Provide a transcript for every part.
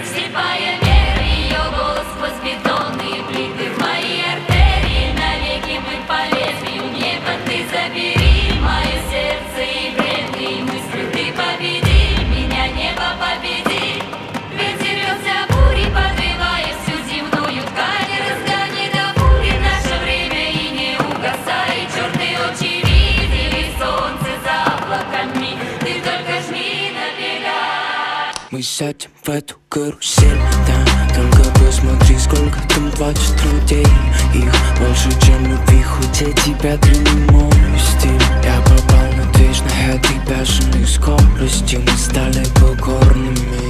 Слепая вера, ее голос сквозь бетонные плиты. В мои артерии навеки мы по лезвию неба. Ты забери мое сердце и бренные мысли. Ты победи меня, небо победи. Ветер рвется бурей, подвивая всю земную ткань. Разгони до бури наше время и не угасай. Черные очи видели солнце за облаками. Ты только жми на берега. Мы сядем в эту карусель, да, только посмотри, сколько там плачет людей. Их больше, чем любви, хоть я тебя длинный мой стиль. Я попал на движ на этой бешеной скорости. Мы стали покорными.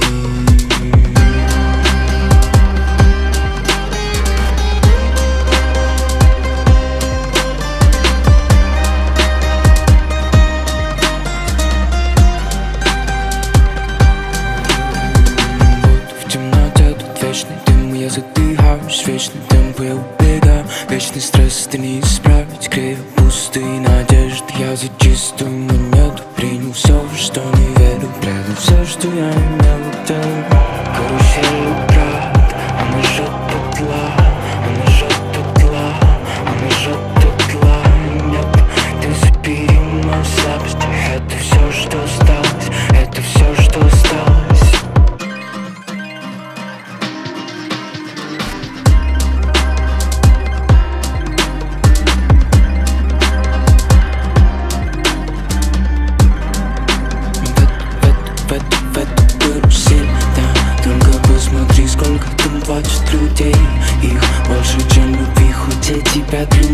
Вечный дым, я задыхаюсь, вечный темп, я убегаю. Вечный стресс, это не исправить, криво пустые надежды. Я за чистую монету принял все, что не верю. Предал все, что я имел, это карусель брат. Она жжет дотла, она жжет дотла, она жжет дотла. Нет, ты забери мою слабость. Это все, что осталось, это все, что осталось. В эту карусель, да, только посмотри, сколько там плачет людей. Их больше, чем любви, хоть я тебя